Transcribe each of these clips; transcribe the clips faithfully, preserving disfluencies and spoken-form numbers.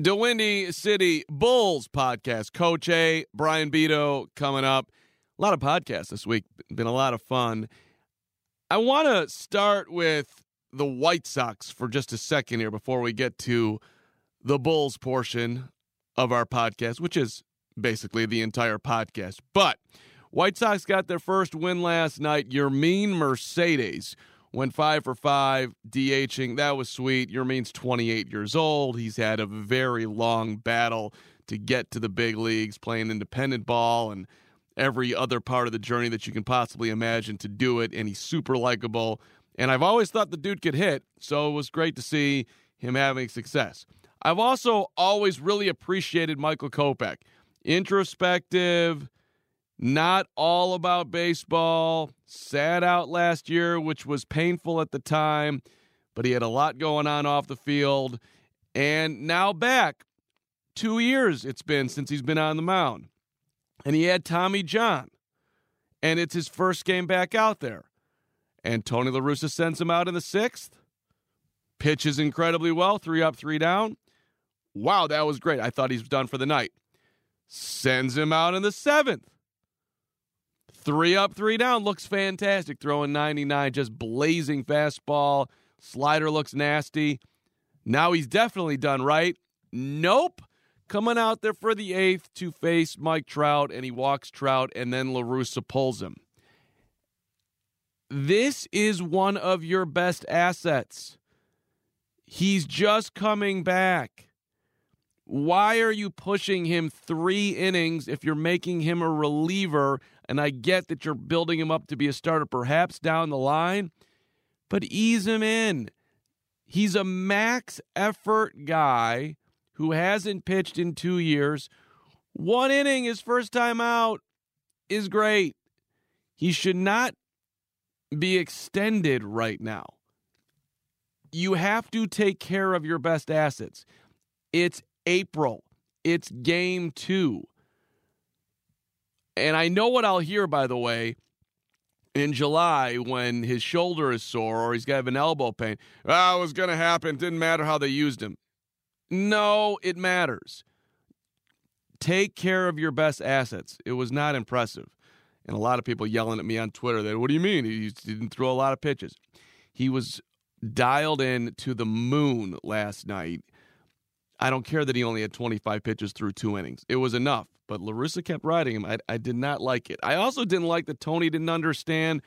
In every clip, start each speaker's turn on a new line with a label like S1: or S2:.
S1: DeWindy City Bulls podcast. Coach A, Brian Beto coming up. A lot of podcasts this week. Been a lot of fun. I want to start with the White Sox for just a second here before we get to the Bulls portion of our podcast, which is basically the entire podcast. But White Sox got their first win last night. Yermin Mercedes went five for five, DHing. That was sweet. Yermin's twenty-eight years old. He's had a very long battle to get to the big leagues, playing independent ball and every other part of the journey that you can possibly imagine to do it, and he's super likable. And I've always thought the dude could hit, so it was great to see him having success. I've also always really appreciated Michael Kopech. Introspective, not all about baseball, sat out last year, which was painful at the time, but he had a lot going on off the field. And now back, two years it's been since he's been on the mound. And he had Tommy John, and it's his first game back out there. And Tony La Russa sends him out in the sixth, pitches incredibly well, three up, three down. Wow, that was great. I thought he was done for the night. Sends him out in the seventh. Three up, three down. Looks fantastic. Throwing ninety-nine, just blazing fastball. Slider looks nasty. Now he's definitely done right. Nope. Coming out there for the eighth to face Mike Trout, and he walks Trout, and then La Russa pulls him. This is one of your best assets. He's just coming back. Why are you pushing him three innings if you're making him a reliever? And I get that you're building him up to be a starter perhaps down the line, but ease him in. He's a max effort guy who hasn't pitched in two years. One inning, his first time out, is great. He should not be extended right now. You have to take care of your best assets. It's April. It's game two. And I know what I'll hear, by the way, in July when his shoulder is sore or he's got an elbow pain. Oh, it was going to happen. Didn't matter how they used him. No, it matters. Take care of your best assets. It was not impressive. And a lot of people yelling at me on Twitter that, what do you mean? He didn't throw a lot of pitches. He was dialed in to the moon last night. I don't care that he only had twenty-five pitches through two innings. It was enough. But La Russa kept riding him. I, I did not like it. I also didn't like that Tony didn't understand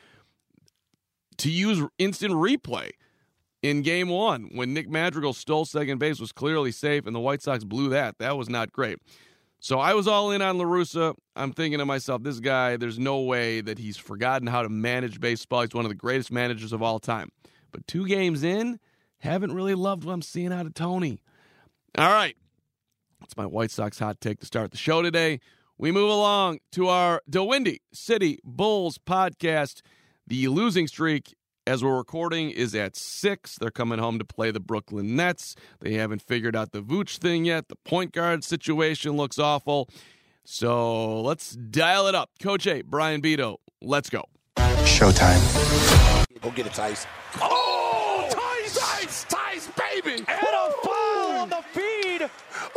S1: to use instant replay in game one when Nick Madrigal stole second base, was clearly safe, and the White Sox blew that. That was not great. So I was all in on La Russa. I'm thinking to myself, this guy, there's no way that he's forgotten how to manage baseball. He's one of the greatest managers of all time. But two games in, haven't really loved what I'm seeing out of Tony. All right. That's my White Sox hot take to start the show today. We move along to our DeWindy City Bulls podcast. The losing streak, as we're recording, is at six. They're coming home to play the Brooklyn Nets. They haven't figured out the Vooch thing yet. The point guard situation looks awful. So let's dial it up. Coach A, Brian Beto, let's go.
S2: Showtime.
S3: Go get it, Tice.
S4: Oh, Tice! Tice! Tice, baby!
S5: And a foul on the feed.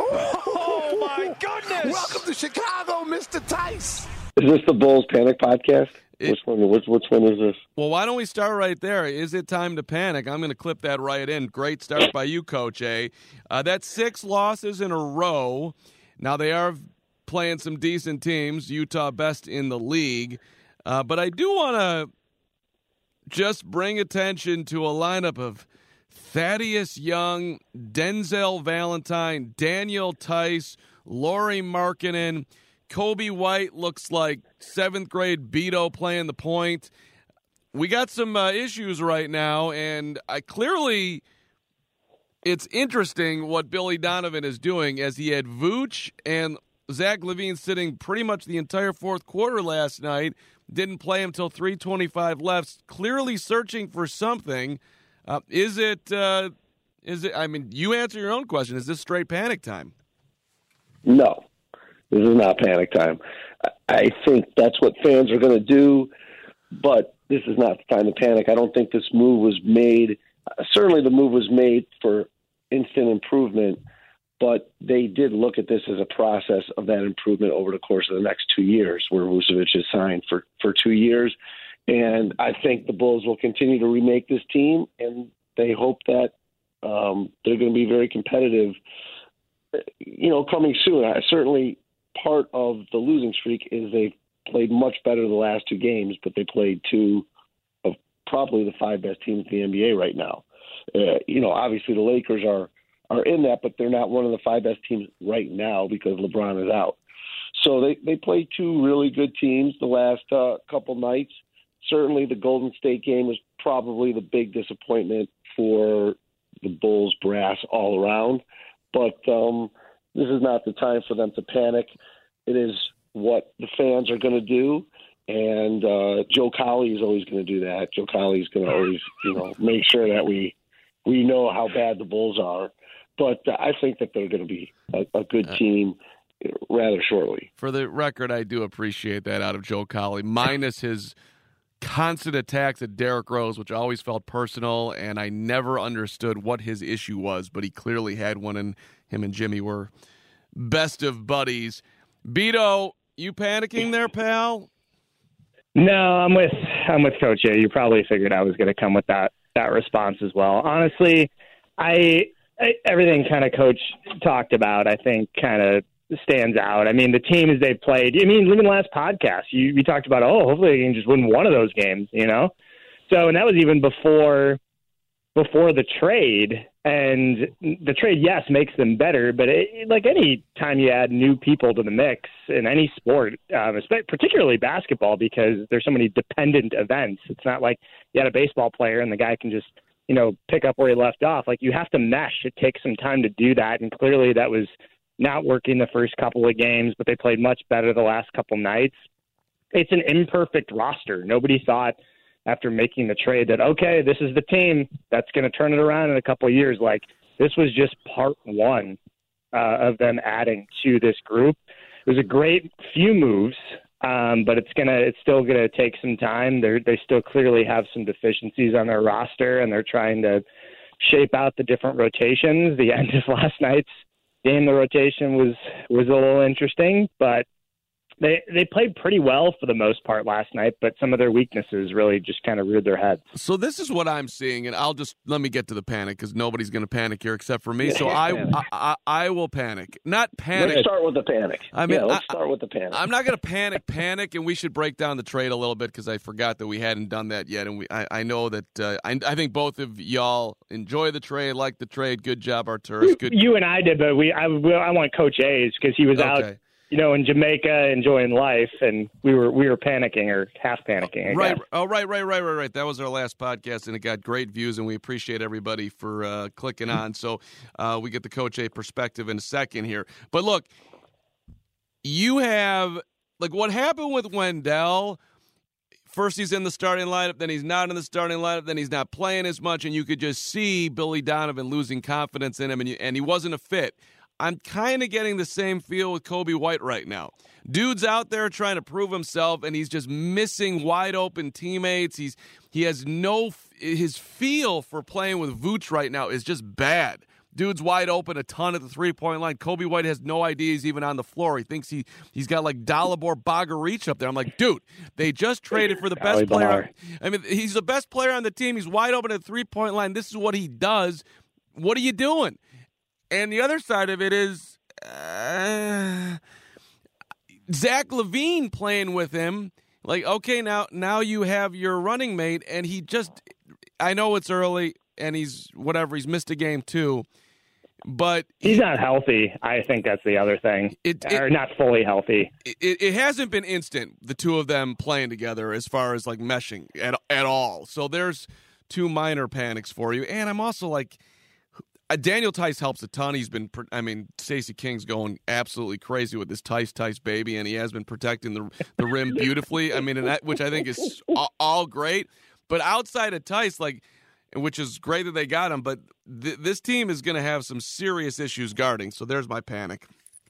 S5: Oh, my goodness.
S4: Welcome to Chicago, Mister Tice.
S6: Is this the Bulls Panic podcast?
S1: It,
S6: which one? Which, which one is this?
S1: Well, why don't we start right there? Is it time to panic? I'm going to clip that right in. Great start by you, Coach A. Uh, that's six losses in a row. Now, they are playing some decent teams. Utah best in the league. Uh, but I do want to just bring attention to a lineup of Thaddeus Young, Denzel Valentine, Daniel Tice, Lauri Markkanen. Kobe White looks like seventh grade Beto playing the point. We got some uh, issues right now, and I clearly it's interesting what Billy Donovan is doing as he had Vooch and Zach LaVine sitting pretty much the entire fourth quarter last night. Didn't play until three twenty-five left. Clearly searching for something. Uh, is it? Uh, is it? I mean, you answer your own question. Is this straight panic time?
S6: No, this is not panic time. I think that's what fans are going to do, but this is not the time to panic. I don't think this move was made. Uh, certainly, the move was made for instant improvement, but they did look at this as a process of that improvement over the course of the next two years, where Vucevic is signed for, for two years. And I think the Bulls will continue to remake this team, and they hope that um, they're going to be very competitive, you know, coming soon. I, certainly part of the losing streak is they've played much better the last two games, but they played two of probably the five best teams in the N B A right now. Uh, you know, obviously the Lakers are, are in that, but they're not one of the five best teams right now because LeBron is out. So they, they played two really good teams the last uh, couple nights. Certainly the Golden State game was probably the big disappointment for the Bulls brass all around. But um, this is not the time for them to panic. It is what the fans are going to do. And uh, Joe Colley is always going to do that. Joe Colley is going to always, you know, make sure that we we know how bad the Bulls are. But uh, I think that they're going to be a, a good team rather shortly.
S1: For the record, I do appreciate that out of Joe Colley, minus his constant attacks at Derrick Rose, which always felt personal, and I never understood what his issue was, but he clearly had one, and him and Jimmy were best of buddies. Beto, you panicking there, pal?
S3: No, I'm with I'm with Coach A. You probably figured I was going to come with that that response as well. Honestly, I, I everything kind of Coach talked about, I think, kind of stands out. I mean, the teams they've played. I mean, even last podcast, you we talked about, oh, hopefully they can just win one of those games, you know. So, and that was even before before the trade. And the trade, yes, makes them better, but it, like any time you add new people to the mix in any sport, um, particularly basketball, because there's so many dependent events. It's not like you had a baseball player and the guy can just, you know, pick up where he left off. Like, you have to mesh. It takes some time to do that, and clearly that was not working the first couple of games, but they played much better the last couple nights. It's an imperfect roster. Nobody thought after making the trade that, okay, this is the team that's going to turn it around in a couple of years. Like, this was just part one uh, of them adding to this group. It was a great few moves, um, but it's gonna it's still going to take some time. They they still clearly have some deficiencies on their roster, and they're trying to shape out the different rotations. The end of last night's game, the rotation was was a little interesting, but they they played pretty well for the most part last night, but some of their weaknesses really just kind of reared their heads.
S1: So this is what I'm seeing, and I'll just let me get to the panic because nobody's going to panic here except for me. So I, I, I I will panic, not panic.
S6: Let's start with the panic.
S1: I mean,
S6: yeah, let's
S1: I,
S6: start with the panic.
S1: I'm not going to panic, panic, and we should break down the trade a little bit because I forgot that we hadn't done that yet, and we I, I know that uh, I I think both of y'all enjoy the trade, like the trade. Good job, Arturis. Good.
S3: You and I did, but we I I want Coach A's because he was
S1: Okay.
S3: out, you know, in Jamaica enjoying life, and we were we were panicking or half panicking. I
S1: Right.
S3: guess.
S1: Oh, right, right, right, right, right. That was our last podcast, and it got great views, and we appreciate everybody for uh, clicking on. So uh, we get the Coach A perspective in a second here. But look, you have, like, what happened with Wendell, first he's in the starting lineup, then he's not in the starting lineup, then he's not playing as much, and you could just see Billy Donovan losing confidence in him, and, you, and he wasn't a fit. I'm kind of getting the same feel with Coby White right now. Dude's out there trying to prove himself, and he's just missing wide open teammates. He's he has no his feel for playing with Vooch right now is just bad. Dude's wide open a ton at the three point line. Coby White has no idea he's even on the floor. He thinks he he's got like Dalibor Bogaric up there. I'm like, dude, they just traded for the best player. I mean, he's the best player on the team. He's wide open at the three point line. This is what he does. What are you doing? And the other side of it is uh, Zach LaVine playing with him. Like, okay, now now you have your running mate, and he just – I know it's early, and he's – whatever, he's missed a game too. But
S3: he's not healthy. I think that's the other thing.
S1: It, it,
S3: or not fully healthy.
S1: It, it hasn't been instant, the two of them playing together as far as, like, meshing at, at all. So there's two minor panics for you. And I'm also like – Uh, Daniel Tice helps a ton. He's been, I mean, Stacey King's going absolutely crazy with this Tice Tice baby, and he has been protecting the the rim beautifully. I mean, and that, which I think is all, all great. But outside of Tice, like, which is great that they got him, but th- this team is going to have some serious issues guarding. So there's my panic.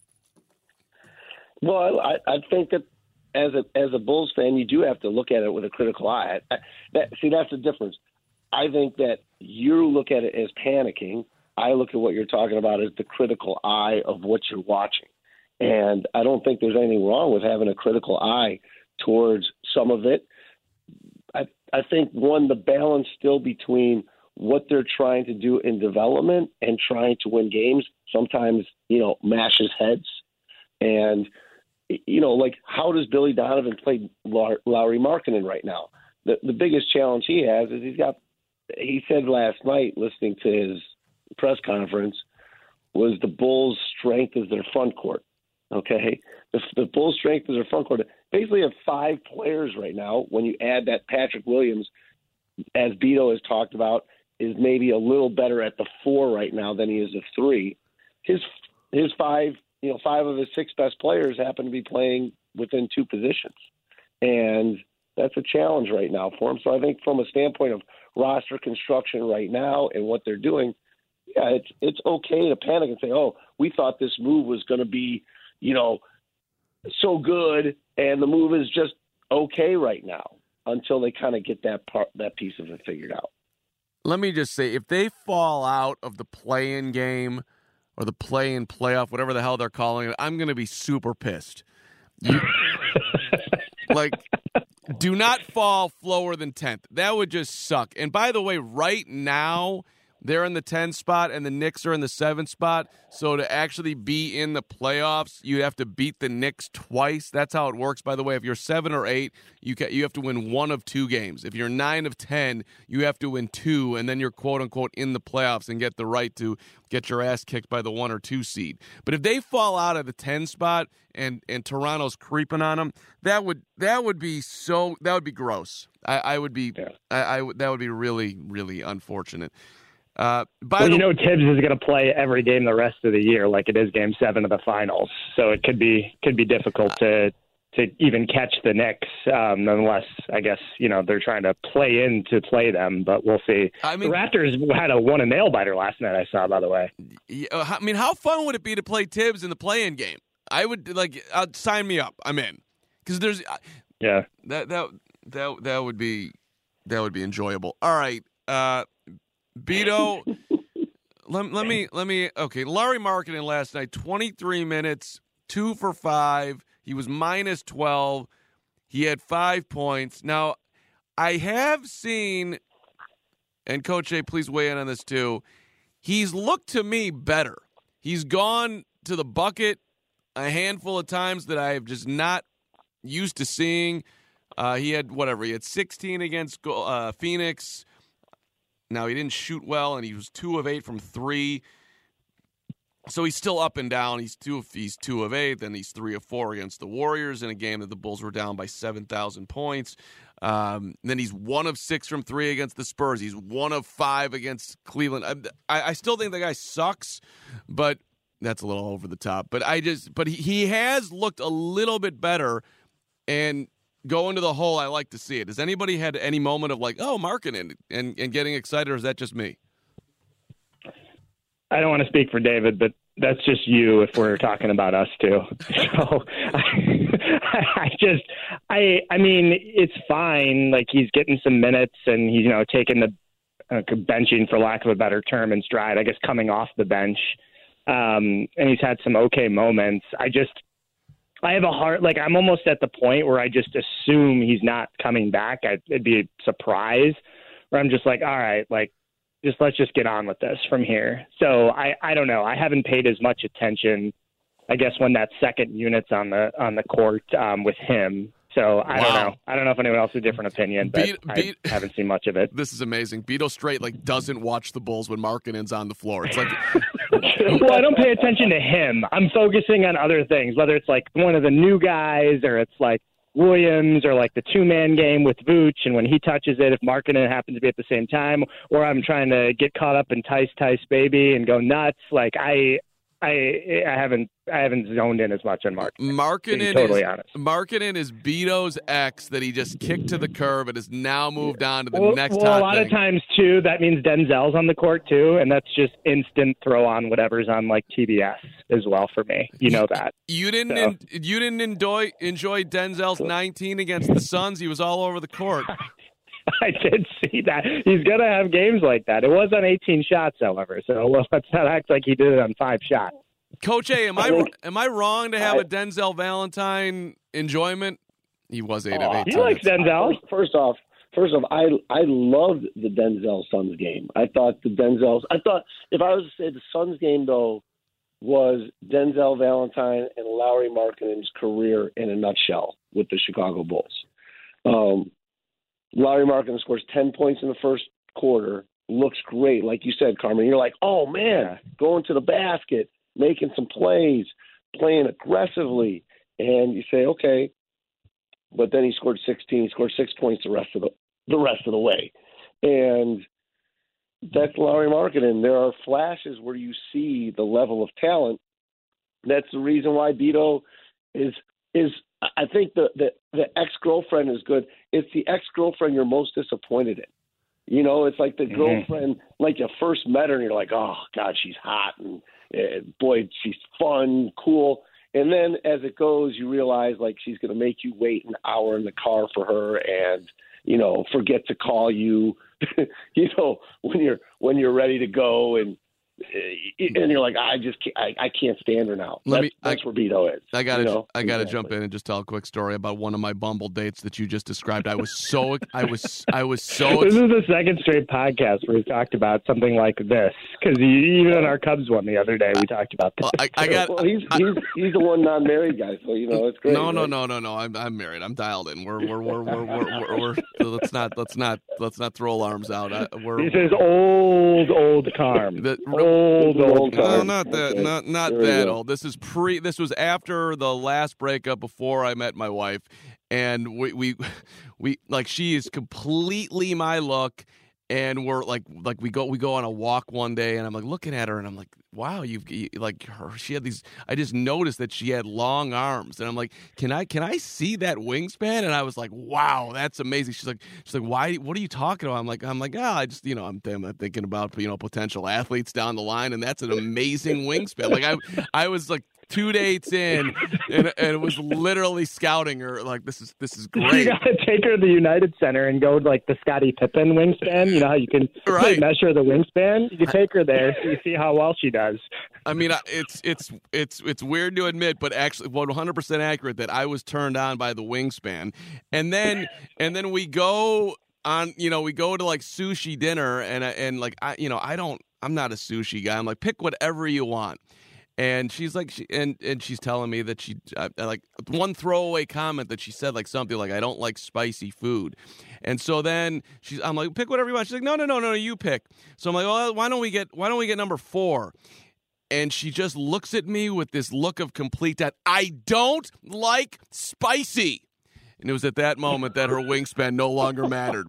S6: Well, I, I think that as a as a Bulls fan, you do have to look at it with a critical eye. I, that, see, that's the difference. I think that you look at it as panicking. I look at what you're talking about as the critical eye of what you're watching. And I don't think there's anything wrong with having a critical eye towards some of it. I, I think, one, the balance still between what they're trying to do in development and trying to win games sometimes, you know, mashes heads. And, you know, like, how does Billy Donovan play Lauri Markkanen right now? The, the biggest challenge he has is he's got, he said last night, listening to his press conference, was the Bulls' strength is their front court. Okay, the, the Bulls' strength is their front court. Basically, have five players right now. When you add that Patrick Williams, as Beto has talked about, is maybe a little better at the four right now than he is at three. His his five, you know, five of his six best players happen to be playing within two positions, and that's a challenge right now for him. So I think from a standpoint of roster construction right now and what they're doing, yeah, it's it's okay to panic and say, oh, we thought this move was going to be, you know, so good, and the move is just okay right now until they kind of get that part, that piece of it figured out.
S1: Let me just say, if they fall out of the play-in game or the play-in playoff, whatever the hell they're calling it, I'm going to be super pissed. You, like, do not fall lower than tenth. That would just suck. And by the way, right now, they're in the tenth spot, and the Knicks are in the seventh spot. So to actually be in the playoffs, you have to beat the Knicks twice. That's how it works, by the way. If you're seven or eight, you ca- you have to win one of two games. If you're nine of ten, you have to win two, and then you're quote-unquote in the playoffs and get the right to get your ass kicked by the one or two seed. But if they fall out of the ten spot and, and Toronto's creeping on them, that would that would be so that would be gross. I, I would be yeah. I, I that would be really really unfortunate. Uh, by
S3: well,
S1: the,
S3: you know, Tibbs is going to play every game the rest of the year, like it is Game Seven of the Finals. So it could be could be difficult to to even catch the Knicks, um, unless I guess you know they're trying to play in to play them. But we'll see. I mean, the Raptors had a one a nail biter last night. I saw, by the way.
S1: I mean, how fun would it be to play Tibbs in the play-in game? I would like uh, sign me up. I'm in because there's
S3: yeah
S1: that that that that would be that would be enjoyable. All right. Uh, Beto, let, let me, let me, okay, Lauri Markkanen last night, twenty-three minutes, two for five. He was minus twelve. He had five points. Now, I have seen, and Coach A, please weigh in on this too, he's looked to me better. He's gone to the bucket a handful of times that I have just not used to seeing. Uh, he had, whatever, he had sixteen against uh, Phoenix. Now, he didn't shoot well, and he was two of eight from three. So he's still up and down. He's two of, he's two of eight, then he's three of four against the Warriors in a game that the Bulls were down by seven thousand points. Um, then he's one of six from three against the Spurs. He's one of five against Cleveland. I, I still think the guy sucks, but that's a little over the top. But I just, but he, he has looked a little bit better, and go into the hole, I like to see it. Has anybody had any moment of like, oh, Markkanen, and, and getting excited, or is that just me?
S3: I don't want to speak for David, but that's just you if we're talking about us too. So I, I just, I, I mean, it's fine. Like he's getting some minutes and he's, you know, taking the uh, benching, for lack of a better term, in stride, I guess, coming off the bench. Um, and he's had some okay moments. I just, I have a hard, like, I'm almost at the point where I just assume he's not coming back. I'd, it'd be a surprise where I'm just like, all right, like, just let's just get on with this from here. So I, I don't know. I haven't paid as much attention, I guess, when that second unit's on the on the court um, with him. So I wow. don't know. I don't know if anyone else has a different opinion, but Beat, Beat, I haven't seen much of it.
S1: This is amazing. Beto Straight like doesn't watch the Bulls when Markkanen's on the floor. It's like,
S3: well, I don't pay attention to him. I'm focusing on other things, whether it's like one of the new guys or it's like Williams or like the two-man game with Vooch, and when he touches it, if Markkanen happens to be at the same time, or I'm trying to get caught up in Tice Tice Baby and go nuts. Like I, I, I haven't, I haven't zoned in as much on Markkanen.
S1: Markkanen
S3: totally
S1: is
S3: honest.
S1: Markkanen is Beto's ex that he just kicked to the curb and has now moved on to the
S3: well,
S1: next.
S3: Well,
S1: hot
S3: a lot
S1: thing.
S3: of times too, that means Denzel's on the court too, and that's just instant throw on whatever's on like T B S as well for me. You know that.
S1: You didn't.
S3: So.
S1: En- you didn't enjoy enjoy Denzel's nineteen against the Suns. He was all over the court.
S3: I did see that. He's going to have games like that. It was on eighteen shots, however, so let's not act like he did it on five shots.
S1: Coach A, am I,
S6: I think,
S1: am I wrong to have
S6: I,
S1: a Denzel Valentine enjoyment? He was eight
S6: oh,
S1: of eight.
S3: He likes Denzel.
S6: First, first off, first off, I I loved the Denzel Suns game. I thought the Denzel's. I thought if I was to say the Suns game though was Denzel Valentine and Lauri Markkanen's career in a nutshell with the Chicago Bulls. Um, Lauri Markkanen scores ten points in the first quarter. Looks great, like you said, Carmen. You're like, oh man, going to the basket, making some plays, playing aggressively, and you say, okay. But then he scored sixteen. He scored six points the rest of the the rest of the way, and that's Lauri Markkanen. There are flashes where you see the level of talent. That's the reason why Beto is is. I think the the, the ex girlfriend is good. It's the ex girlfriend you're most disappointed in. You know, it's like the mm-hmm. girlfriend, like you first met her, and you're like, oh God, she's hot, and uh, boy, she's fun, cool. And then as it goes, you realize like she's going to make you wait an hour in the car for her, and you know, forget to call you, you know, when you're when you're ready to go, and and you're like, I just can't, I, I can't stand her now.
S1: Let
S6: that's
S1: me,
S6: that's
S1: I,
S6: where Beto is.
S1: I gotta
S6: you know?
S1: I gotta
S6: exactly.
S1: jump in and just tell a quick story about one of my Bumble dates that you just described. I was so I was I was so.
S3: This is the second straight podcast where we talked about something like this, because even in our Cubs one the other day we talked about this.
S1: Well, I, I got.
S6: Well, he's
S1: I,
S6: he's he's the one non-married guy, so you know it's great.
S1: No, no,
S6: right?
S1: no, no, no. I'm I'm married. I'm dialed in. We're we're we're we're we're, we're, we're let's not let's not let's not throw alarms out. I, we're,
S3: this is old old Carm.
S1: The,
S3: old old
S1: No,
S3: Carm.
S1: not that,
S6: Okay.
S1: not not
S6: There we
S1: that
S6: go.
S1: old. This is pre. This was after the last breakup, before I met my wife, and we we we like she is completely my look, and we're like like we go we go on a walk one day, and I'm like looking at her, and I'm like, wow, you've you, like her. She had these. I just noticed that she had long arms, and I'm like, can I can I see that wingspan? And I was like, wow, that's amazing. She's like, she's like, why? What are you talking about? I'm like, I'm like, ah, oh, I just you know, I'm, I'm thinking about you know potential athletes down the line, and that's an amazing wingspan. Like I I was like two dates in, and, and it was literally scouting her. Like this is this is great.
S3: You gotta take her to the United Center and go like the Scottie Pippen wingspan. You know how you can
S1: Right.
S3: measure the wingspan. You can take her there so you see how well she does.
S1: I mean, I- it's it's it's it's weird to admit, but actually, one hundred percent accurate that I was turned on by the wingspan, and then and then we go on, you know, we go to like sushi dinner, and and like I, you know, I don't, I'm not a sushi guy. I'm like, pick whatever you want. And she's like, she, and and she's telling me that she uh, like one throwaway comment that she said, like something like, I don't like spicy food. And so then she's, I'm like, pick whatever you want. She's like, no, no, no, no, you pick. So I'm like, well, why don't we get, why don't we get number four? And she just looks at me with this look of complete that I don't like spicy. And it was at that moment that her wingspan no longer mattered.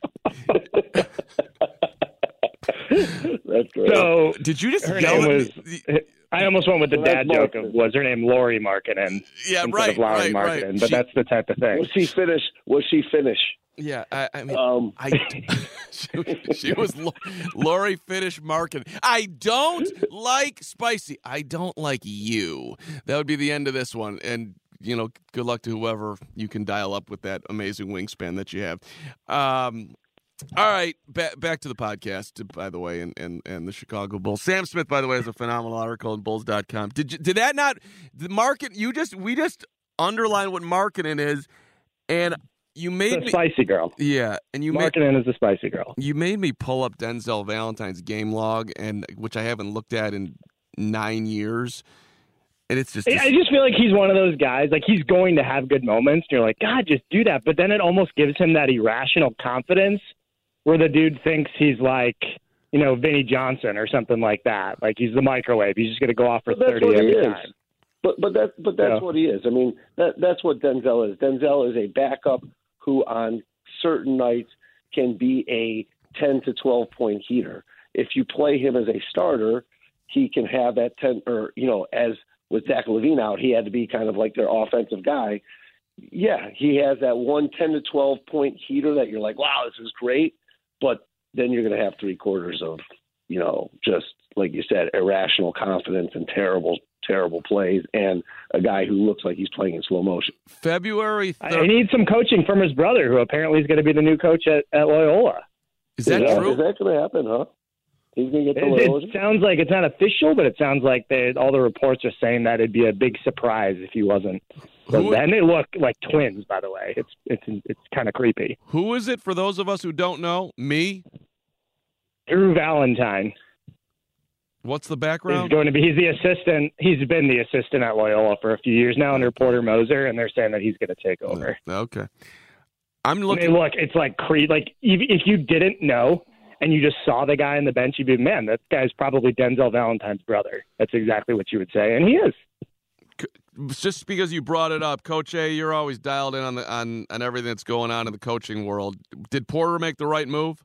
S6: That's great.
S3: So
S1: Did you just
S3: her
S1: yell
S3: name
S1: at
S3: was.
S1: me?
S3: I almost went with the
S6: Well,
S3: dad
S6: that's
S3: joke
S6: Markkanen.
S3: of was her name Lauri Markkanen
S1: Yeah,
S3: instead
S1: right,
S3: of Lauri
S1: right,
S3: Markkanen,
S1: right.
S3: but
S1: She-
S3: that's the type of thing.
S6: Was she finish? Was she finish?
S1: Yeah, I, I mean,
S6: Um,
S1: I she, she was Lo- Lori Finish Markin. I don't like spicy. I don't like you. That would be the end of this one. And you know, good luck to whoever you can dial up with that amazing wingspan that you have. Um, all right, ba- back to the podcast, by the way, and, and, and the Chicago Bulls. Sam Smith, by the way, has a phenomenal article on bulls dot com. Did you, did that not the market? You just we just underline what marketing is, and you made
S3: The
S1: me
S3: spicy girl.
S1: yeah, and you made
S3: Markkanen is the spicy girl.
S1: you made me pull up Denzel Valentine's game log, and which I haven't looked at in nine years. And it's just,
S3: I just feel like he's one of those guys, like he's going to have good moments. And you're like, God, just do that. But then it almost gives him that irrational confidence where the dude thinks he's like, you know, Vinny Johnson or something like that. Like he's the microwave. He's just going to go off for
S6: But that's
S3: thirty
S6: what he
S3: every
S6: is.
S3: time.
S6: But but that but that's
S3: Yeah.
S6: what he is. I mean, that that's what Denzel is. Denzel is a backup who on certain nights can be a ten to twelve point heater. If you play him as a starter, he can have that ten, or you know, as with Zach LaVine out, he had to be kind of like their offensive guy. Yeah, he has that one ten to twelve point heater that you're like, wow, this is great. But then you're going to have three quarters of, you know, just like you said, irrational confidence and terrible terrible plays and a guy who looks like he's playing in slow motion.
S1: February
S3: I
S1: third.
S3: need some coaching from his brother, who apparently is going to be the new coach at, at Loyola.
S1: Is that,
S6: is that
S1: true?
S6: Is that going to happen, huh? He's going to get the
S3: It,
S6: Loyola?
S3: it sounds like it's not official, but it sounds like they, all the reports are saying that it'd be a big surprise if he wasn't.
S1: Who-
S3: And they look like twins, by the way. It's it's it's kind of creepy.
S1: Who is it for those of us who don't know? Me?
S3: Drew Valentine
S1: What's the
S3: is
S1: background?
S3: going to be. He's the assistant. He's been the assistant at Loyola for a few years now under Porter Moser, and they're saying that he's going to take over.
S1: Okay. I'm
S3: I
S1: looking.
S3: mean, look, it's like cre- like if if you didn't know and you just saw the guy on the bench, you'd be, man, that guy's probably Denzel Valentine's brother. That's exactly what you would say, and he is.
S1: Just because you brought it up, Coach A, you're always dialed in on the on, on everything that's going on in the coaching world. Did Porter make the right move?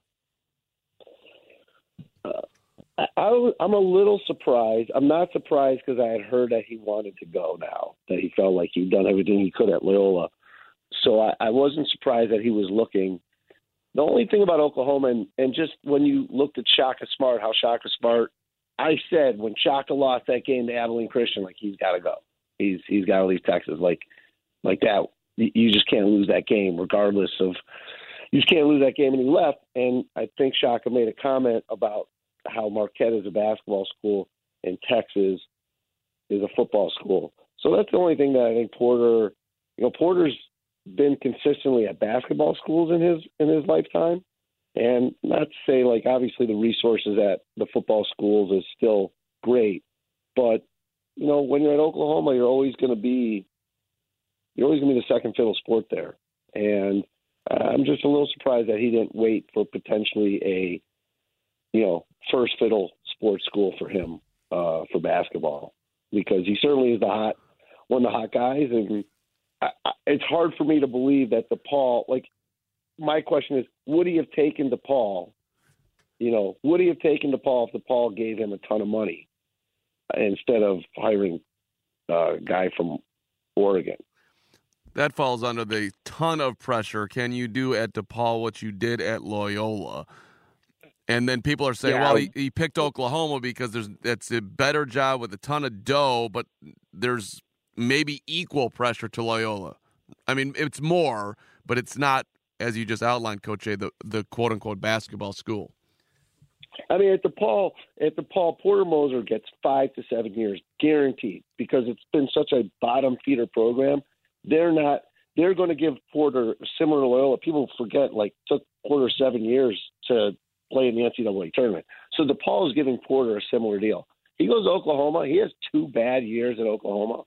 S6: I, I, I'm a little surprised. I'm not surprised because I had heard that he wanted to go now, that he felt like he'd done everything he could at Loyola. So I, I wasn't surprised that he was looking. The only thing about Oklahoma, and, and just when you looked at Shaka Smart, how Shaka Smart, I said when Shaka lost that game to Abilene Christian, like, he's got to go. He's he's got to leave Texas. Like like that, you just can't lose that game, regardless of you just can't lose that game. And he left. And I think Shaka made a comment about how Marquette is a basketball school and Texas is a football school. So that's the only thing that I think Porter, you know, Porter's been consistently at basketball schools in his in his lifetime. And not to say, like, obviously the resources at the football schools is still great, but you know, when you're at Oklahoma, you're always going to be you're always going to be the second fiddle sport there. And uh, I'm just a little surprised that he didn't wait for potentially a, you know, first fiddle sports school for him uh, for basketball, because he certainly is the hot one of the hot guys. And I, I, it's hard for me to believe that DePaul, like, my question is, would he have taken DePaul? You know, would he have taken DePaul if DePaul gave him a ton of money instead of hiring a guy from Oregon?
S1: That falls under the ton of pressure. Can you do at DePaul what you did at Loyola? And then people are saying,
S3: Yeah.
S1: well, he, he picked Oklahoma because there's that's a better job with a ton of dough, but there's maybe equal pressure to Loyola. I mean, it's more, but it's not, as you just outlined, Coach A, the, the quote-unquote basketball school.
S6: I mean, at DePaul, at DePaul, Porter Moser gets five to seven years guaranteed, because it's been such a bottom feeder program. They're not. They're going to give Porter, similar to Loyola. People forget, like, took Porter seven years to play in the N C double A tournament. So DePaul is giving Porter a similar deal. He goes to Oklahoma. He has two bad years at Oklahoma.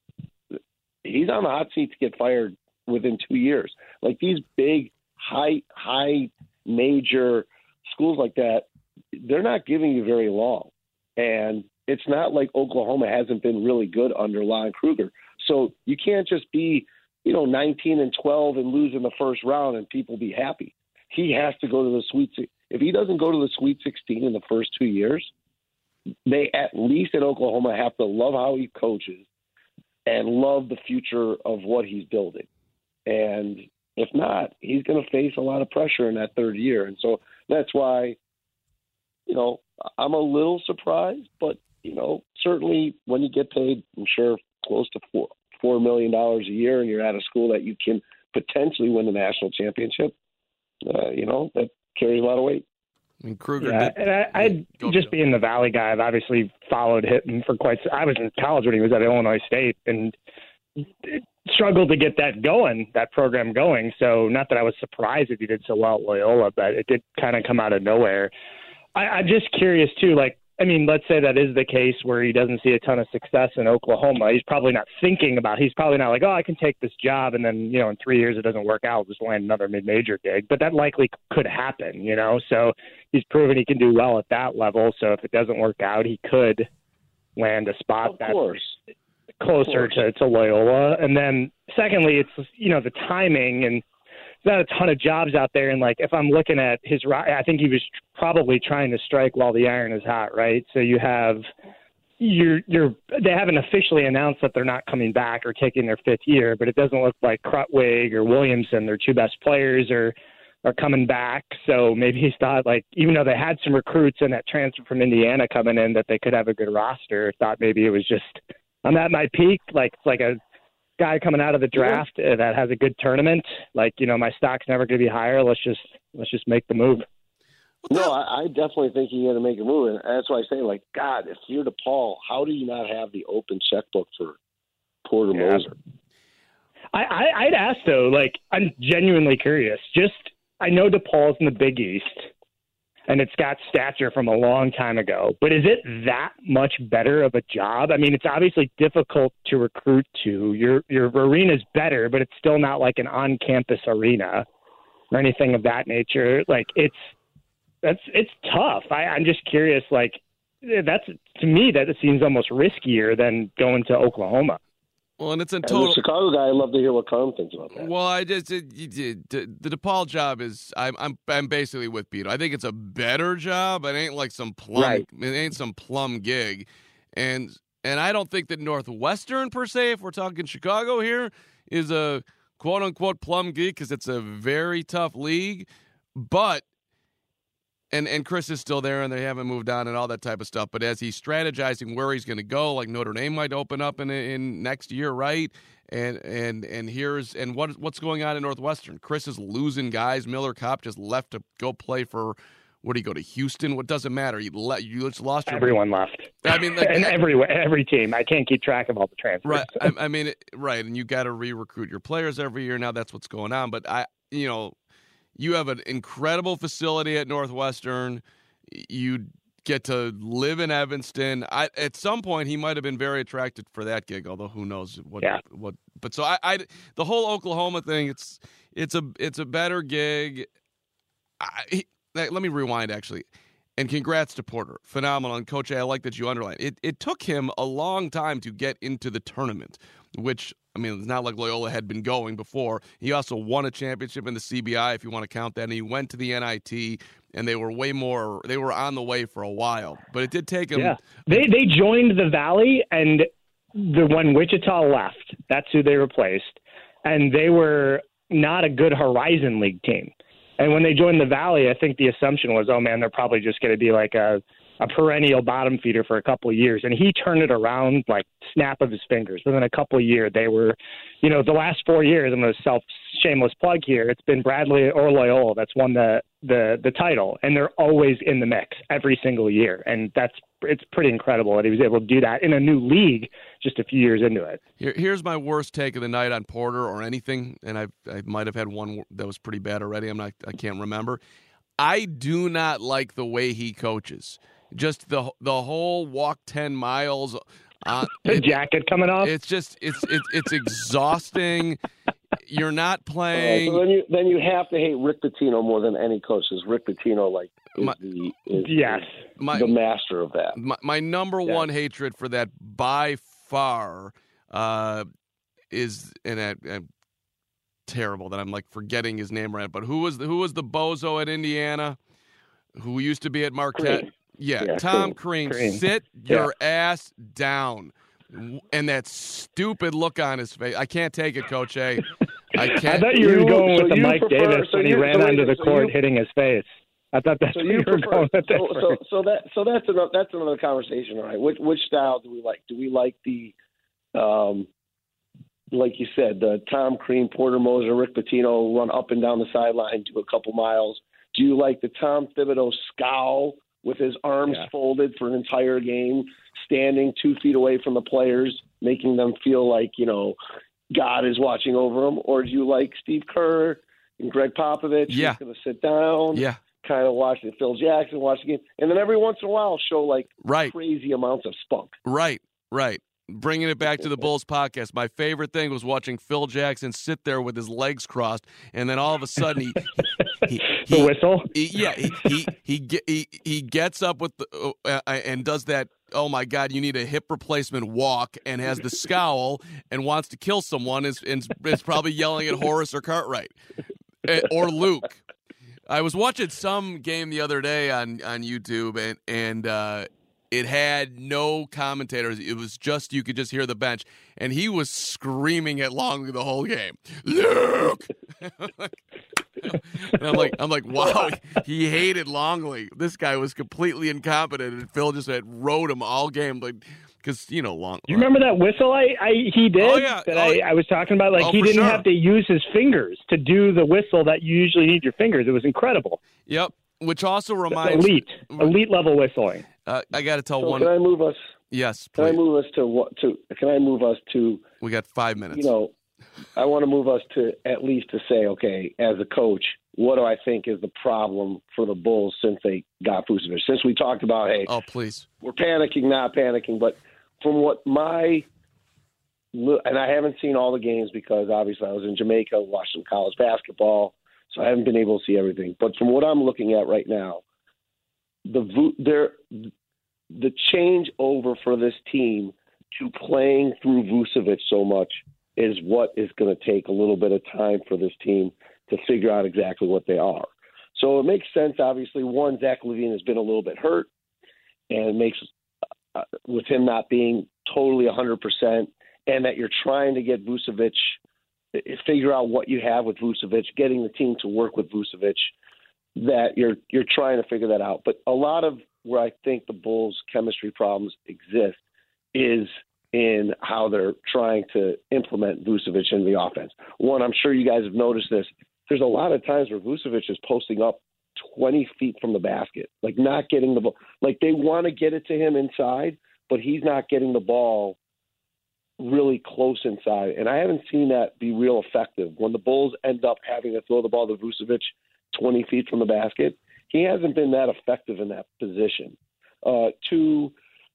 S6: He's on the hot seat to get fired within two years. Like, these big, high, high major schools like that, they're not giving you very long. And it's not like Oklahoma hasn't been really good under Lon Kruger. So you can't just be, you know, nineteen and twelve and lose in the first round and people be happy. He has to go to the Sweet Sixteen. If he doesn't go to the Sweet sixteen in the first two years, they at least in Oklahoma have to love how he coaches and love the future of what he's building. And if not, he's going to face a lot of pressure in that third year. And so that's why, you know, I'm a little surprised, but, you know, certainly when you get paid, I'm sure, close to four, $4 million a year, and you're at a school that you can potentially win the national championship, uh, you know, that carries a lot of weight.
S1: I mean, Kruger
S3: Yeah,
S1: did.
S3: and I, I'd
S1: Go,
S3: just
S1: Joe.
S3: being the Valley guy, I've obviously followed him for quite. I was in college when he was at Illinois State, and it struggled to get that going, that program going. So not that I was surprised that he did so well at Loyola, but it did kind of come out of nowhere. I, I'm just curious too. Like, I mean, let's say that is the case where he doesn't see a ton of success in Oklahoma. He's probably not thinking about. He's probably not like, oh, I can take this job, and then, you know, in three years it doesn't work out, I'll just land another mid-major gig. But that likely could happen, you know. So he's proven he can do well at that level. So if it doesn't work out, he could land a spot
S6: Of
S3: that's
S6: course.
S3: closer
S6: Of course.
S3: to, to Loyola. And then secondly, it's, you know, the timing, and there's not a ton of jobs out there. And like, if I'm looking at his, I think he was probably trying to strike while the iron is hot, right? So you have, you're, you're, they haven't officially announced that they're not coming back or taking their fifth year, but it doesn't look like Krutwig or Williamson, their two best players, are, are coming back. So maybe he's thought, like, even though they had some recruits and that transfer from Indiana coming in, that they could have a good roster, thought maybe it was just I'm at my peak, like like a guy coming out of the draft yeah. that has a good tournament. Like, you know, my stock's never going to be higher. Let's just let's just make the move.
S6: No, I, I definitely think you got to make a move, and that's why I say, like, God, if you're DePaul, how do you not have the open checkbook for Porter
S3: yeah.
S6: Moser?
S3: I, I I'd ask though, like, I'm genuinely curious. Just I know DePaul's in the Big East, and it's got stature from a long time ago, but is it that much better of a job? I mean, it's obviously difficult to recruit to. Your your arena's better, but it's still not like an on-campus arena or anything of that nature. Like, it's that's it's tough. I, I'm just curious. Like, that's to me that seems almost riskier than going to Oklahoma.
S1: Well, and it's in
S6: As
S1: total.
S6: a Chicago guy, I'd love to hear what Carm thinks about that.
S1: Well, I just it, it, the DePaul job is I'm I'm I'm basically with Peter. I think it's a better job. It ain't like some plum.
S3: Right.
S1: It ain't some plum gig, and and I don't think that Northwestern per se, if we're talking Chicago here, is a quote unquote plum gig because it's a very tough league. But and and Chris is still there, and they haven't moved on and all that type of stuff. But as he's strategizing where he's going to go, like Notre Dame might open up in in next year, right? And and and here's and what what's going on in Northwestern? Chris is losing guys. Miller Kopp just left to go play for. What do you go to Houston? What doesn't matter? You let you just lost your
S3: everyone left.
S1: I mean, like,
S3: and every every team. I can't keep track of all the transfers.
S1: Right. I, I mean, right. And you got to re-recruit your players every year. Now that's what's going on. But I, you know. You have an incredible facility at Northwestern. You get to live in Evanston. I, at some point, he might have been very attracted for that gig, although who knows what.
S3: Yeah.
S1: What? But so I, I, the whole Oklahoma thing. It's it's a it's a better gig. I, let me rewind actually, and congrats to Porter, phenomenal. And Coach A, I like that you underline it. It took him a long time to get into the tournament, which. I mean, it's not like Loyola had been going before. He also won a championship in the C B I, if you want to count that. And he went to the N I T, and they were way more – they were on the way for a while. But it did take him –
S3: Yeah. They, they joined the Valley, and the when Wichita left, that's who they replaced. And they were not a good Horizon League team. And when they joined the Valley, I think the assumption was, oh, man, they're probably just going to be like a – a perennial bottom feeder for a couple of years. And he turned it around like snap of his fingers. Within a couple of years, they were, you know, the last four years, I'm going to self shameless plug here. It's been Bradley or Loyola that's won the, the, the title. And they're always in the mix every single year. And that's, it's pretty incredible that he was able to do that in a new league just a few years into it.
S1: Here, here's my worst take of the night on Porter or anything. And I I might have had one that was pretty bad already. I'm not, I can't remember. I do not like the way he coaches. Just the the whole walk ten miles. Uh,
S3: the
S1: it,
S3: jacket coming off.
S1: It's just it's it's it's exhausting. You're not playing.
S6: Uh, so then you then you have to hate Rick Pitino more than any coach. Because Rick Pitino like is
S1: my,
S6: the is,
S3: yes
S6: is
S1: my,
S6: the master of that.
S1: My, my number
S6: yeah.
S1: one hatred for that by far uh, is and I, I'm terrible that I'm like forgetting his name right. But who was the, who was the bozo at Indiana? Who used to be at Marquette?
S6: Crean.
S1: Yeah,
S6: yeah,
S1: Tom Crean,
S3: Crean.
S1: sit
S3: Yeah.
S1: your ass down. And that stupid look on his face. I can't take it, Coach A. I can't.
S3: I thought you were
S6: You-
S3: going
S6: so
S3: with the
S6: you
S3: Mike
S6: prefer-
S3: Davis
S6: so
S3: when he
S6: you-
S3: ran
S6: so
S3: onto
S6: wait,
S3: the
S6: so
S3: court
S6: you-
S3: hitting his face. I thought that's
S6: So
S3: what
S6: you
S3: you were
S6: prefer,
S3: going with that
S6: so, so, so that so that's another that's another conversation, right? Which which style do we like? Do we like the, um, like you said, the Tom Crean, Porter Moser, Rick Pitino run up and down the sideline, do a couple miles? Do you like the Tom Thibodeau scowl with his arms
S3: Yeah.
S6: folded for an entire game, standing two feet away from the players, making them feel like you know God is watching over them? Or do you like Steve Kerr and Greg Popovich?
S1: Yeah.
S6: Who's going to sit down?
S1: Yeah,
S6: Kind of watch it, Phil Jackson, watch the game, and then every once in a while show like
S1: right,
S6: crazy amounts of spunk.
S1: right, right. Bringing it back to the Bulls podcast, my favorite thing was watching Phil Jackson sit there with his legs crossed, and then all of a sudden he, he, he
S3: The whistle?
S1: he- yeah, he he he, ge- he he gets up with the uh, uh, and does that. Oh my God! You need a hip replacement walk, and has the scowl and wants to kill someone. Is is, is probably yelling at Horace or Cartwright Uh, or Luke. I was watching some game the other day on on YouTube, and and. Uh, It had no commentators. It was just, you could just hear the bench. And he was screaming at Longley the whole game. Luke! And I'm like, I'm like, wow, he hated Longley. This guy was completely incompetent, and Phil just had rode him all game. Like, because you know long.
S3: You remember that whistle I, I he did?
S1: Oh, yeah.
S3: That
S1: Oh,
S3: I, I was talking about. Like
S1: oh,
S3: he
S1: for
S3: didn't
S1: sure.
S3: have to use his fingers to do the whistle that you usually need your fingers. It was incredible.
S1: Yep. Which also reminds
S3: Elite, elite level whistling.
S1: Uh, I got to tell
S6: So
S1: one.
S6: can I move us?
S1: Yes,
S6: Can I
S1: please.
S6: move us to what? To can I move us to?
S1: We got five minutes.
S6: You know, I want to move us to at least to say, okay, as a coach, what do I think is the problem for the Bulls since they got Vucevic? Since we talked about, hey,
S1: oh please,
S6: we're panicking, not panicking, but from what my and I haven't seen all the games because obviously I was in Jamaica, watched some college basketball, so I haven't been able to see everything. But from what I'm looking at right now, the there the change over for this team to playing through Vucevic so much is what is going to take a little bit of time for this team to figure out exactly what they are. So it makes sense, obviously. One, Zach LaVine has been a little bit hurt, and it makes uh, with him not being totally one hundred percent, and that you're trying to get Vucevic, figure out what you have with Vucevic, getting the team to work with Vucevic, that you're you're trying to figure that out. But a lot of where I think the Bulls' chemistry problems exist is in how they're trying to implement Vucevic in the offense. One, I'm sure you guys have noticed this. There's a lot of times where Vucevic is posting up twenty feet from the basket, like not getting the ball. Like they want to get it to him inside, but he's not getting the ball really close inside. And I haven't seen that be real effective. When the Bulls end up having to throw the ball to Vucevic twenty feet from the basket, he hasn't been that effective in that position. Uh, two,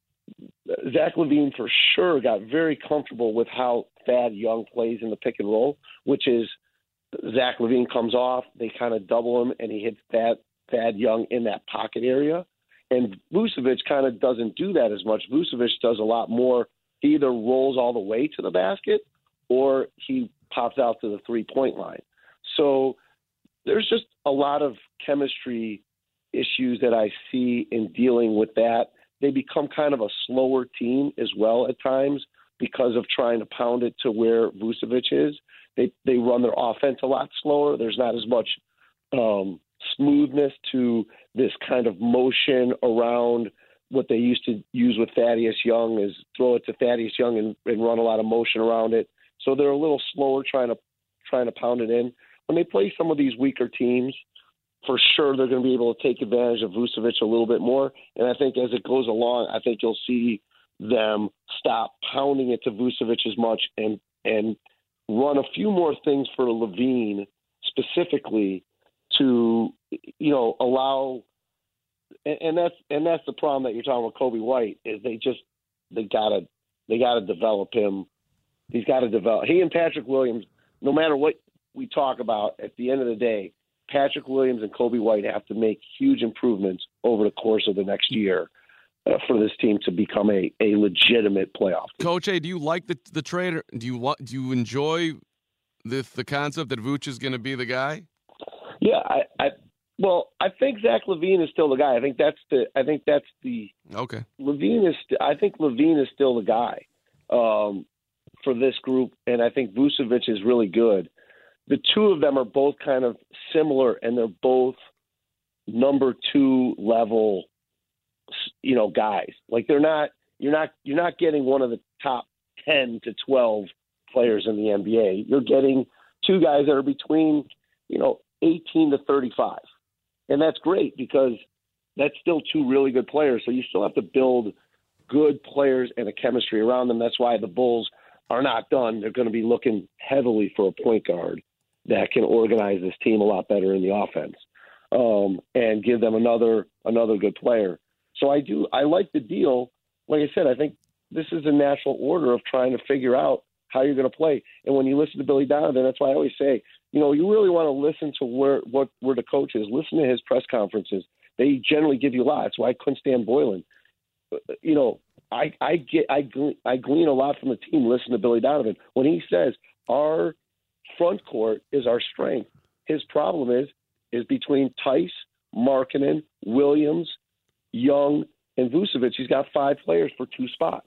S6: Zach LaVine for sure got very comfortable with how Thad Young plays in the pick and roll, which is Zach LaVine comes off, they kind of double him, and he hits Thad, Thad Young in that pocket area. And Vucevic kind of doesn't do that as much. Vucevic does a lot more. He either rolls all the way to the basket or he pops out to the three-point line. So there's just a lot of chemistry issues that I see in dealing with that. They become kind of a slower team as well at times because of trying to pound it to where Vucevic is. They they run their offense a lot slower. There's not as much um, smoothness to this kind of motion around what they used to use with Thaddeus Young is throw it to Thaddeus Young and, and run a lot of motion around it. So they're a little slower trying to trying to pound it in. When they play some of these weaker teams, for sure they're going to be able to take advantage of Vucevic a little bit more. And I think as it goes along, I think you'll see them stop pounding it to Vucevic as much and and run a few more things for LaVine specifically to, you know, allow and, and that's and that's the problem that you're talking about Kobe White is they just they gotta they gotta develop him. He's got to develop he and Patrick Williams, no matter what we talk about, at the end of the day, Patrick Williams and Kobe White have to make huge improvements over the course of the next year uh, for this team to become a, a legitimate playoff team.
S1: Coach A, do you like the the trade? Or do you want? Do you enjoy the the concept that Vooch is going to be the guy?
S6: Yeah, I, I well, I think Zach LaVine is still the guy. I think that's the. I think that's the.
S1: Okay.
S6: LaVine is. I think LaVine is still the guy um, for this group, and I think Vucevic is really good. The two of them are both kind of similar, and they're both number two level, you know, guys. Like they're not, you're not, you're not getting one of the top ten to twelve players in the N B A. You're getting two guys that are between, you know, eighteen to thirty-five, and that's great because that's still two really good players. So you still have to build good players and a chemistry around them. That's why the Bulls are not done. They're going to be looking heavily for a point guard that can organize this team a lot better in the offense um, and give them another another good player. So I do I like the deal. Like I said, I think this is a natural order of trying to figure out how you're going to play. And when you listen to Billy Donovan, that's why I always say, you know, you really want to listen to where what where the coach is. Listen to his press conferences. They generally give you a lot. That's why I couldn't stand Boylan. You know, I I get I glean, I glean a lot from the team. Listen to Billy Donovan when he says our front court is our strength. His problem is is between Tice, Markkanen, Williams, Young, and Vucevic. He's got five players for two spots,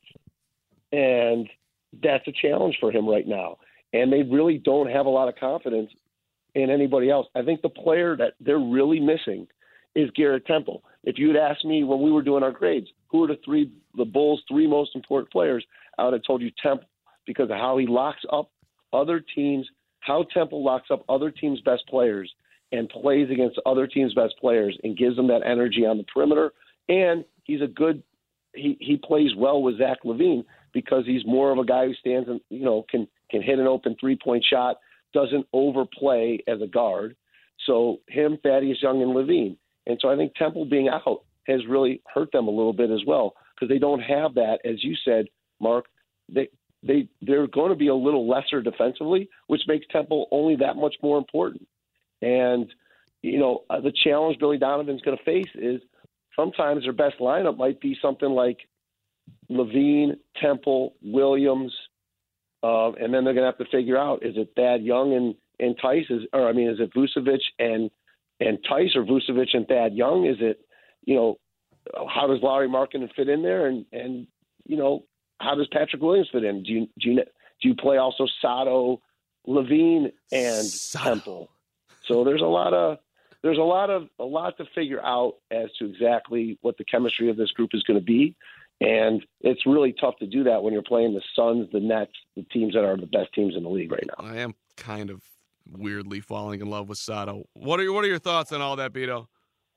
S6: and that's a challenge for him right now. And they really don't have a lot of confidence in anybody else. I think the player that they're really missing is Garrett Temple. If you had asked me when we were doing our grades, who are the three, the Bulls' three most important players, I would have told you Temple because of how he locks up other teams, how Temple locks up other teams' best players and plays against other teams' best players and gives them that energy on the perimeter. And he's a good he, – he plays well with Zach LaVine because he's more of a guy who stands and, you know, can, can hit an open three-point shot, doesn't overplay as a guard. So him, Thaddeus Young, and LaVine. And so I think Temple being out has really hurt them a little bit as well because they don't have that, as you said, Mark. They they they're going to be a little lesser defensively, which makes Temple only that much more important. And you know uh, the challenge Billy Donovan's going to face is sometimes their best lineup might be something like LaVine, Temple, Williams, uh, and then they're going to have to figure out is it Thad Young and and Tice is, or I mean, is it Vucevic and and Tice or Vucevic and Thad Young? Is it, you know, how does Lauri Markkanen fit in there? And, and you know, how does Patrick Williams fit in? Do you, do you, do you play also Sato, LaVine, and
S1: Sato.
S6: Temple? So there's a lot of, there's a lot of, a lot to figure out as to exactly what the chemistry of this group is going to be. And it's really tough to do that when you're playing the Suns, the Nets, the teams that are the best teams in the league right now.
S1: I am kind of weirdly falling in love with Sato. What are your, what are your thoughts on all that, Beto?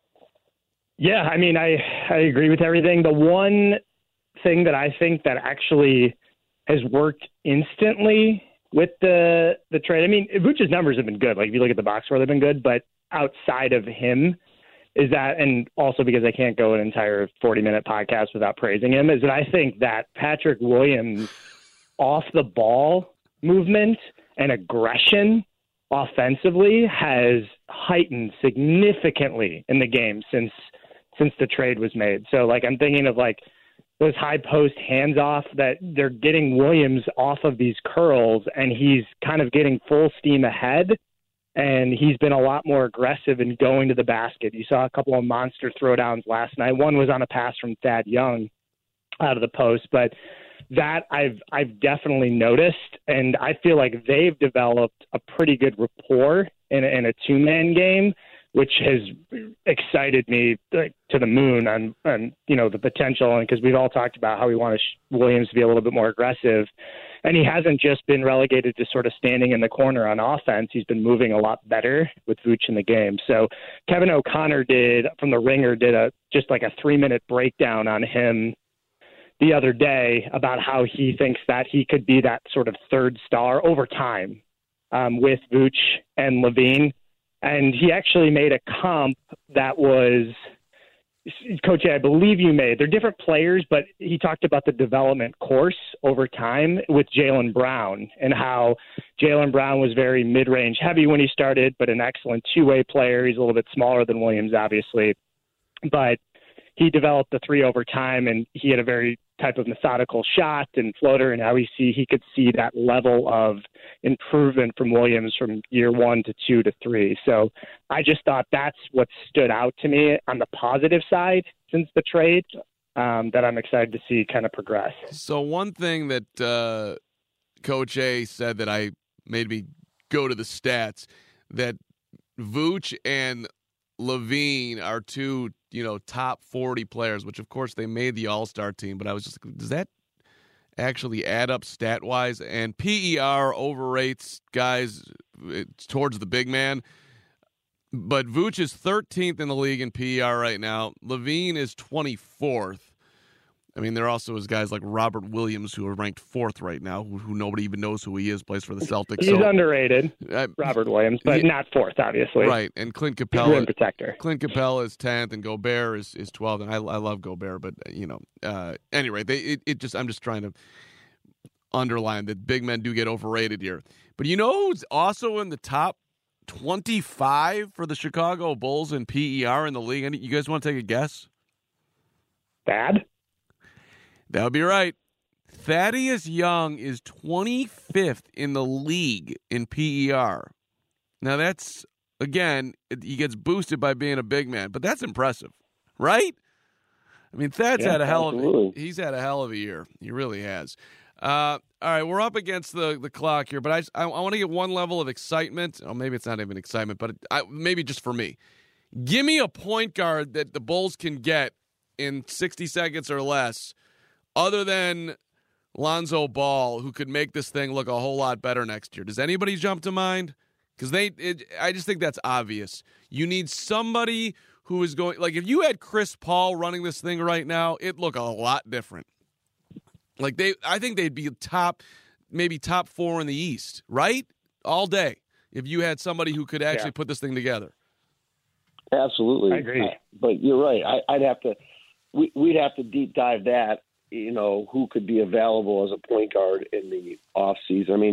S3: Yeah, I mean, I, I agree with everything. The one thing that I think that actually has worked instantly with the the trade, I mean, Vucevic's numbers have been good. Like, if you look at the box score, they've been good. But outside of him, is that, and also because I can't go an entire forty-minute podcast without praising him, is that I think that Patrick Williams' off-the-ball movement and aggression offensively has heightened significantly in the game since since the trade was made. So, like, I'm thinking of, like, those high post hands-off that they're getting Williams off of these curls, and he's kind of getting full steam ahead, and he's been a lot more aggressive in going to the basket. You saw a couple of monster throwdowns last night. One was on a pass from Thad Young out of the post, but that I've I've definitely noticed, and I feel like they've developed a pretty good rapport in a, in a two-man game, which has excited me like, to the moon on, on you know the potential, and because we've all talked about how we want Williams to be a little bit more aggressive, and he hasn't just been relegated to sort of standing in the corner on offense. He's been moving a lot better with Vooch in the game. So Kevin O'Connor did from the Ringer did a just like a three-minute breakdown on him the other day about how he thinks that he could be that sort of third star over time um, with Vooch and LaVine. And he actually made a comp that was, Coach, I believe you made. They're different players, but he talked about the development course over time with Jaylen Brown and how Jaylen Brown was very mid-range heavy when he started, but an excellent two-way player. He's a little bit smaller than Williams, obviously. But he developed the three over time, and he had a very type of methodical shot and floater, and how he see he could see that level of improvement from Williams from year one to two to three. So I just thought that's what stood out to me on the positive side since the trade um, that I'm excited to see kind of progress.
S1: So one thing that uh, Coach A said that I made me go to the stats, that Vooch and LaVine are two, you know, top forty players, which of course they made the All-Star team, but I was just, does that actually add up stat-wise? And P E R overrates guys towards the big man, but Vooch is thirteenth in the league in P E R right now. LaVine is twenty-fourth. I mean, there also is guys like Robert Williams who are ranked fourth right now, who, who nobody even knows who he is, plays for the Celtics.
S3: He's
S1: so,
S3: underrated,
S1: uh,
S3: Robert Williams, but
S1: he,
S3: not fourth, obviously.
S1: Right, and Clint Capella.
S3: Rim protector.
S1: Clint Capella is tenth, and Gobert is, is twelfth, and I, I love Gobert, but, you know, uh, anyway, they it, it just I'm just trying to underline that big men do get overrated here. But you know who's also in the top twenty-five for the Chicago Bulls in P E R in the league? Any, you guys want to take a guess?
S3: Bad?
S1: That would be right. Thaddeus Young is twenty-fifth in the league in P E R. Now that's, again, he gets boosted by being a big man, but that's impressive, right? I mean, Thad's
S6: yeah,
S1: had a hell
S6: absolutely.
S1: of a, he's had a hell of a year. He really has. Uh, all right, we're up against the, the clock here, but I, I, I want to get one level of excitement. Oh, maybe it's not even excitement, but it, I, maybe just for me. Give me a point guard that the Bulls can get in sixty seconds or less, other than Lonzo Ball, who could make this thing look a whole lot better next year. Does anybody jump to mind? Because they, it, I just think that's obvious. You need somebody who is going, like if you had Chris Paul running this thing right now, it'd look a lot different. Like they, I think they'd be top, maybe top four in the East, right? All day. If you had somebody who could actually yeah. put this thing together.
S6: Absolutely.
S3: I agree.
S6: Uh, but you're right. I, I'd have to, we, we'd have to deep dive that, you know, who could be available as a point guard in the off season. I mean,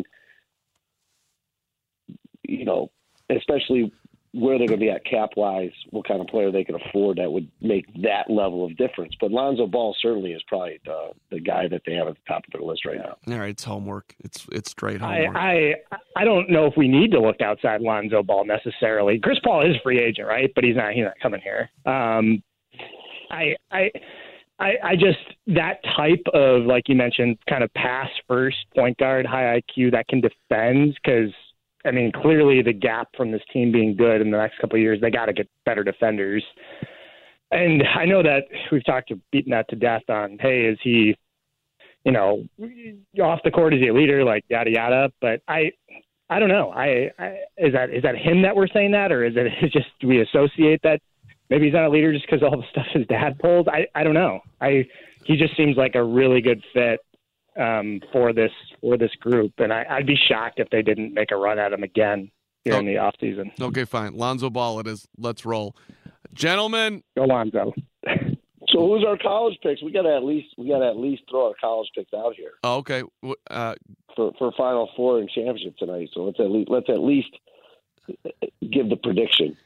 S6: you know, especially where they're going to be at cap-wise, what kind of player they can afford that would make that level of difference. But Lonzo Ball certainly is probably the, the guy that they have at the top of their list right now.
S1: All right, it's homework. It's it's straight homework.
S3: I, I I don't know if we need to look outside Lonzo Ball necessarily. Chris Paul is a free agent, right? But he's not he's not coming here. Um, I I. I, I just, that type of, like you mentioned, kind of pass first point guard, high I Q that can defend, because, I mean, clearly the gap from this team being good in the next couple of years, they got to get better defenders. And I know that we've talked to beating that to death on, hey, is he, you know, off the court, is he a leader, like yada, yada. But I, I don't know. I, I is that, is that him that we're saying that, or is it just, do we associate that? Maybe he's not a leader just because all the stuff his dad pulls. I, I don't know. I he just seems like a really good fit um, for this for this group, and I, I'd be shocked if they didn't make a run at him again here oh. in the offseason.
S1: Okay, fine. Lonzo Ball it is. Let's roll, gentlemen.
S3: Go Lonzo.
S6: So who's our college picks? We got to at least we got to at least throw our college picks out here.
S1: Oh, okay. Uh,
S6: for for Final Four and championship tonight. So let's at least let's at least give the prediction.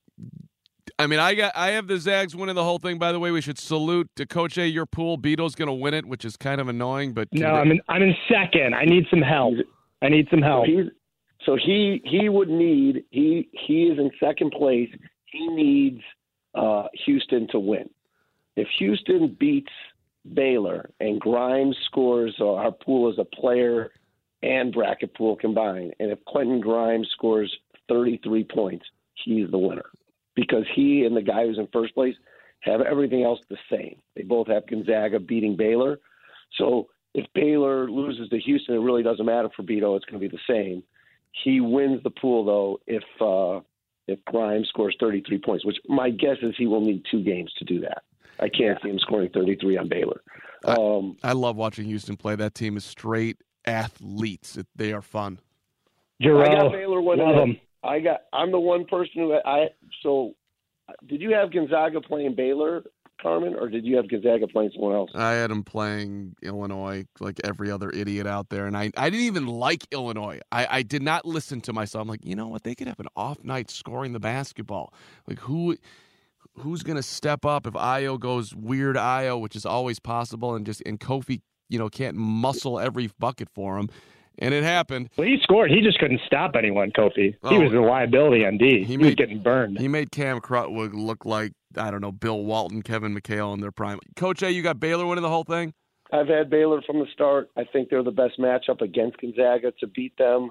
S1: I mean, I got I have the Zags winning the whole thing. By the way, we should salute to Coach A, your pool. Beto's going to win it, which is kind of annoying. But
S3: no, I'm in, I'm in second. I need some help. I need some help.
S6: So, he's, so he he would need he he is in second place. He needs uh, Houston to win. If Houston beats Baylor and Grimes scores, uh, our pool is a player and bracket pool combined. And if Quentin Grimes scores thirty-three points, he's the winner. Because he and the guy who's in first place have everything else the same. They both have Gonzaga beating Baylor. So if Baylor loses to Houston, it really doesn't matter for Beto. It's going to be the same. He wins the pool, though, if uh, if Grimes scores thirty-three points, which my guess is he will need two games to do that. I can't see him scoring thirty-three on Baylor. Um,
S1: I, I love watching Houston play. That team is straight athletes. They are fun.
S3: Giroux,
S6: I got Baylor winning.
S3: Love them.
S6: I got. I'm the one person who I. So, did you have Gonzaga playing Baylor, Carmen, or did you have Gonzaga playing someone else?
S1: I had him playing Illinois, like every other idiot out there, and I, I didn't even like Illinois. I, I did not listen to myself. I'm like, you know what? They could have an off night scoring the basketball. Like who, who's gonna step up if Io goes weird Io, which is always possible, and just and Kofi, you know, can't muscle every bucket for him. And it happened.
S3: Well, he scored. He just couldn't stop anyone, Kofi.
S1: Oh,
S3: he was a liability on D. He, he
S1: made,
S3: was getting burned.
S1: He made Cam Crutwood look like, I don't know, Bill Walton, Kevin McHale in their prime. Coach A, you got Baylor winning the whole thing?
S6: I've had Baylor from the start. I think they're the best matchup against Gonzaga to beat them.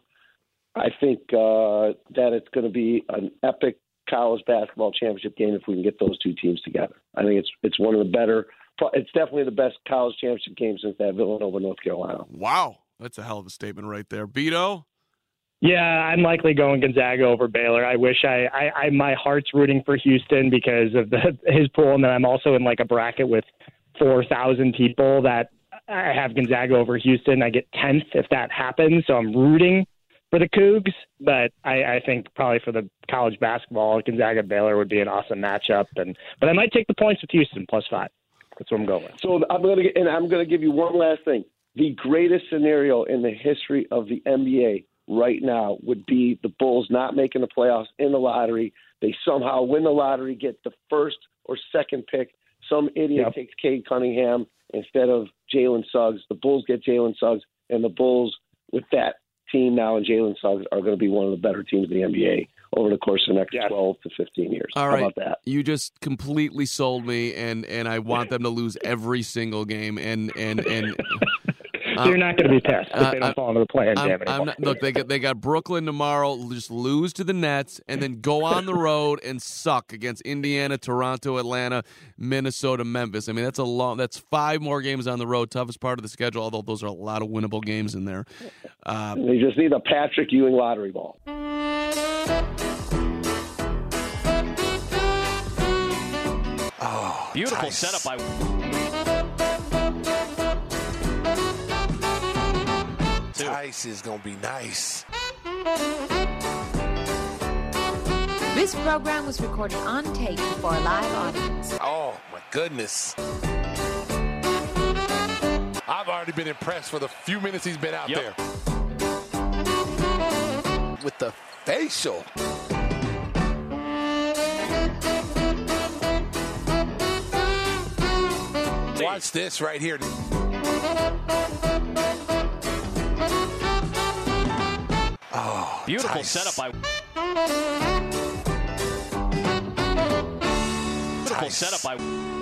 S6: I think uh, that it's going to be an epic college basketball championship game if we can get those two teams together. I think it's it's one of the better – it's definitely the best college championship game since that Villanova, North Carolina.
S1: Wow. That's a hell of a statement right there. Beto?
S3: Yeah, I'm likely going Gonzaga over Baylor. I wish I, I, I my heart's rooting for Houston because of the, his pool, and then I'm also in like a bracket with four thousand people that I have Gonzaga over Houston. I get tenth if that happens, so I'm rooting for the Cougs, but I, I think probably for the college basketball, Gonzaga-Baylor would be an awesome matchup, and but I might take the points with Houston, plus five. That's what I'm going with.
S6: So I'm going to, and I'm going to give you one last thing. The greatest scenario in the history of the N B A right now would be the Bulls not making the playoffs in the lottery. They somehow win the lottery, get the first or second pick. Some idiot yep. takes Cade Cunningham instead of Jalen Suggs. The Bulls get Jalen Suggs, and the Bulls, with that team now and Jalen Suggs, are going to be one of the better teams in the N B A over the course of the next yes. twelve to fifteen years.
S1: All
S6: How
S1: right.
S6: about that?
S1: You just completely sold me, and, and I want them to lose every single game. And and and
S3: so you're not going to be pissed if
S1: uh,
S3: they don't
S1: I,
S3: fall into the play-in
S1: I'm,
S3: game
S1: I'm
S3: anymore.
S1: not, look, they got they got Brooklyn tomorrow. Just lose to the Nets, and then go on the road and suck against Indiana, Toronto, Atlanta, Minnesota, Memphis. I mean, that's a long. That's five more games on the road. Toughest part of the schedule. Although those are a lot of winnable games in there. Uh,
S6: They just need a Patrick Ewing lottery ball.
S5: Oh, beautiful
S4: Tice.
S5: setup by.
S4: Tice is going to be nice.
S7: This program was recorded on tape before a live audience.
S4: Oh, my goodness. I've already been impressed for the few minutes he's been out
S5: Yep.
S4: there. With the facial. Watch this right here. Oh,
S5: Beautiful
S4: Tice.
S5: setup by. Beautiful
S4: Tice.
S5: setup by.